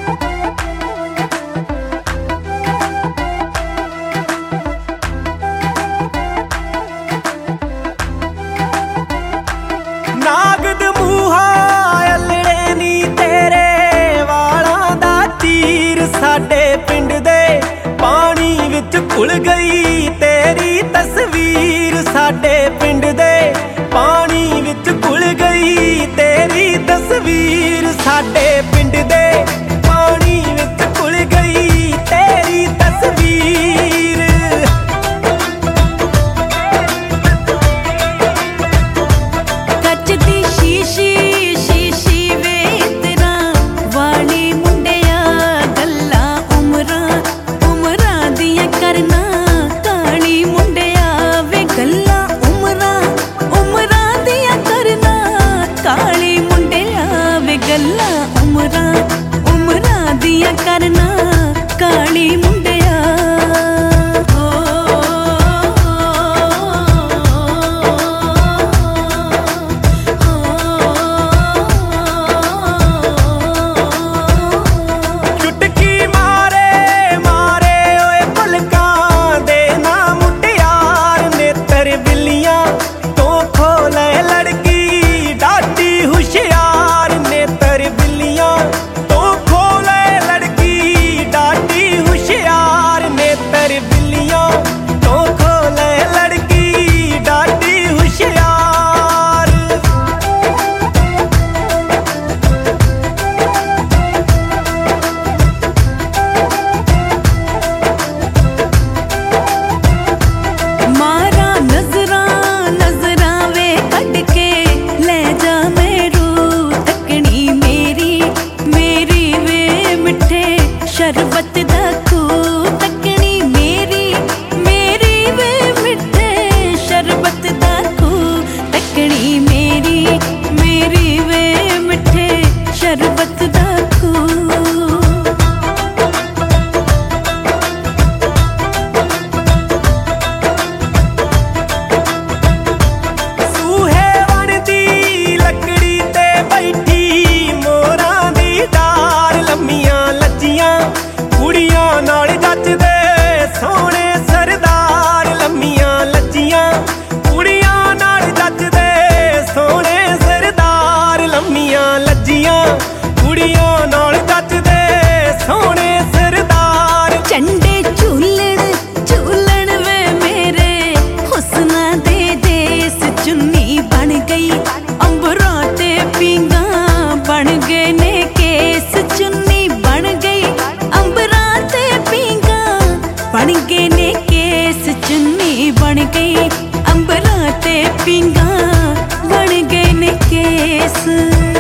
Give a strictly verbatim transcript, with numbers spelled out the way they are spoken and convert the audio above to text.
नागद मूहा अल्लड़े नी तेरे वालां दा तीर साडे पिंड दे पानी विच घुल गई तेरी तस्वीर। साडे पिंड दे पानी विच घुल गई तेरी तस्वीर। साडे पिंड दे पानी विच घुल गई तेरी तस्वीर। उमरां उमरां दियां करना काली मुंडिया। चुटकी मारे मारे ओए पलकां दे ना मुटियार नेत्र बिल्लियां तो खोले लड़की डाटी हुशियार। नेत्र बिल्लियां तो खोले लड़की डाटी हुशियार। नेत्र बिल्लियां तो खोले लड़की डाटी हुशियार। मारा नजरा नजरा वे कट के ले जा मेरू तकनी मेरी मेरी वे मिठे शरबत दा खूह। तकनी मेरी मेरी वे मिठे शरबत दा खूह। तकनी मेरी मेरी वे मिठे शरबत दा खूह। सूहे वन दी लकड़ी ते बैठी मोरां दी डार। लम्मियां लज्जियां कुड़ियां नाल जचदे सोहणे सरदार। लम्मियां लज्जियां कुड़ियां नाल जचदे सोहणे सरदार। लम्मियां लज्जियां कुड़ियां नाल जचदे सोहणे सरदार। झंडे झूलण झूलण वे मेरे हुस्ना दे देस। चुन्नी बन गई अंबरों ते पींगा बन गए ने केस। चुन्नी बन गई अंबरों ते पींगा बन गए ने केस। चुन्नी बन गई अंबरों ते पींगा बन गए ने केस।